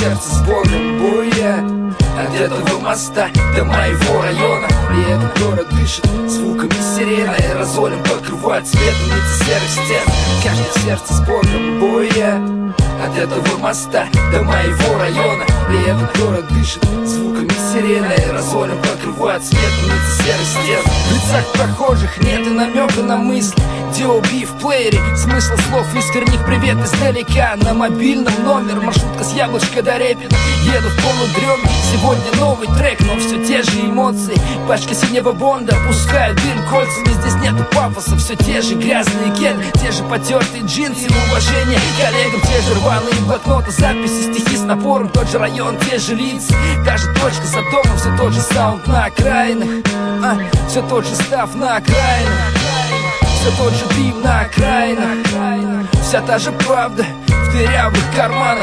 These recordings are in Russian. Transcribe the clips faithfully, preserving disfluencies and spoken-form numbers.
сердце с Богом боя. От этого моста до моего района. При этом город дышит звуками сирены, аэрозолем покрывает светом лица серых стен. Каждое сердце с Богом боя. От этого моста до моего района. При этом город дышит звуками сирены, аэрозолем покрывает светом лица серых стен. В лицах прохожих нет и намека на мысль. ди о би в плеере, смысл слов искренних привет издалека. На мобильном номер, маршрутка с Яблочка до Репина. Еду в полудреме, сегодня новый трек, но все те же эмоции. Пачка синего Бонда, пускаю дым кольцами. Здесь нету пафоса, все те же грязные кеды, те же потертые джинсы. Уважение коллегам, те же рваные блокноты, записи, стихи с напором. Тот же район, те же лица, та же точка за домом, все тот же саунд на окраинах, а, все тот же став на окраинах. Все тот же дым на окраинах, вся та же правда в дырявых карманах.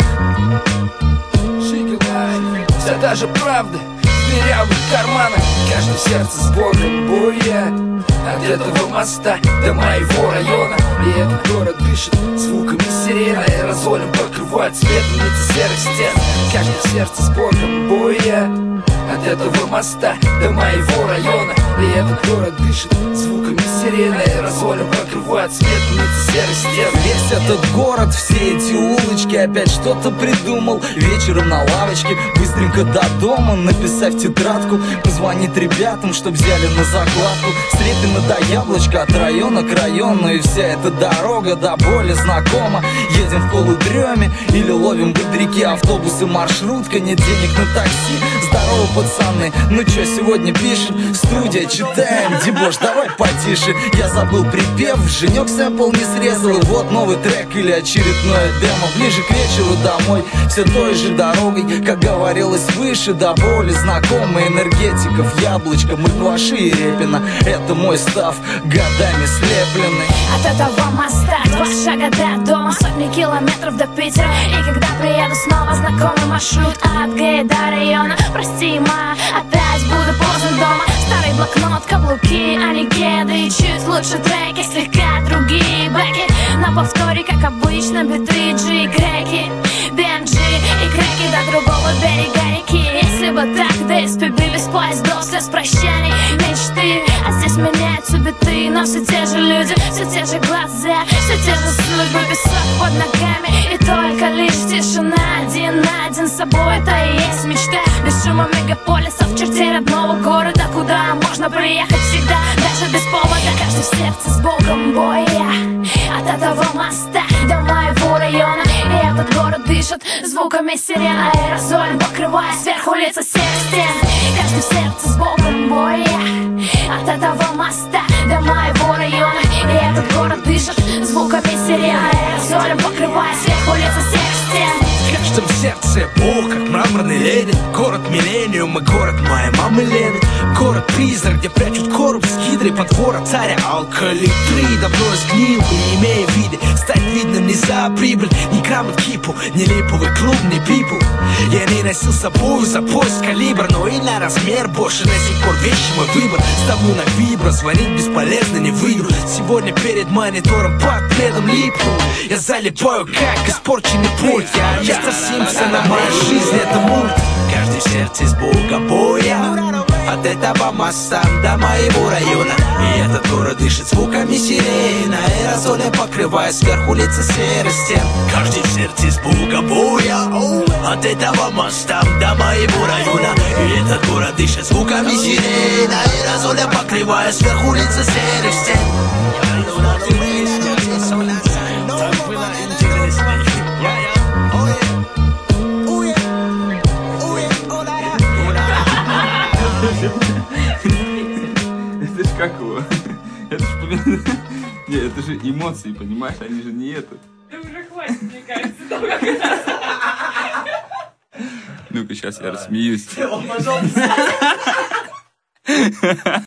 Вся та же правда в дырявых карманах. Каждое сердце с Богом боя. От этого моста до моего района. При этом город дышит звуками сирены, аэрозолем покрывает светом лица серых стен. Каждое сердце с Богом боя. От этого моста до моего района. При этом город дышит звуками сирены, аэрозолем покрывает светом лица серых стен. Весь этот город, все эти улочки, опять что-то придумал. Вечером на лавочке, быстренько до дома, написав тетрадку, позвонить ребятам, чтоб взяли на закладку. С Репина до Яблочка, от района к району. И вся эта дорога до боли знакома. Едем в полудреме или ловим бодряки, автобусы, маршрутка, нет денег на такси. Здорово, пацаны, ну чё сегодня пишем? Студия, читаем, дебош, давай потише. Я забыл припев, Женек сэмпл не срезал. И вот новый трек или очередное демо. Ближе к вечеру домой, все той же дорогой, как говорилось выше, до боли знакомый. Энергетиков, Яблочко, Моркваши и Репина. Это мой став, годами слепленный. От этого моста два шага до дома, сотни километров до Питера. И когда приеду снова, знакомый маршрут от Г до района. Прости, ма, опять буду поздно дома. Старый блокнот, каблуки, а не кеды. И чуть лучше треки, слегка другие бэки. На повторе, как обычно, биты, джи, креки, би эм джи и креки до другого берега реки. Если бы так, ди эс пи би без поездов, слез прощаний, мечты. А здесь меняются биты, но все те же люди, все те же глаза, все те же судьбы, песок под ногами. И только лишь тишина, один на один с собой, это и есть мечта. Без шума мегаполисов, в черте родного города, куда можно приехать всегда, даже без повода. Каждый в сердце с Богом боя. От этого моста до моего района. И этот город дышит звуками сирен, аэрозолем покрывая сверху лица серых стен. Каждый в сердце с Богом боя. От этого моста до моего района. И этот город дышит звуками сирен, аэрозолем покрывая сверху лица серых стен. В каждом сердце Бог, как мраморный Ленин. Город миллениум и город моей мамы Лены. Город-призрак, где прячут короб с гидрой под ворот царя алкалитры. Давно сгнил, не имея вида стать видным ни за прибыль, ни грамот кипу, ни липовый клуб, ни пипу. Я не носил с собой за пояс калибр, но и на размер больше. До сих пор вещи мой выбор. Ставлю на вибро, звонить бесполезно, не выйду. Сегодня перед монитором под пледом липну. Я залипаю, как испорченный пульт. Я мистер Симпсона, моя жизнь это мульт. Каждый в сердце с Богом боя. От этого моста до моего района. И этот город дышит звуками сирен, аэрозолем покрывая сверху лица серых стен. Каждый в сердце с Богом боя. От этого моста до моего района. И этот город дышит звуками сирен, аэрозолем покрывая сверху лица серых стен. Так было интересней. Это ж как его? Это ж, не, это же эмоции, понимаешь? Они же не это. Да уже хватит, мне кажется. Ну-ка, сейчас я рассмеюсь. Пожалуйста.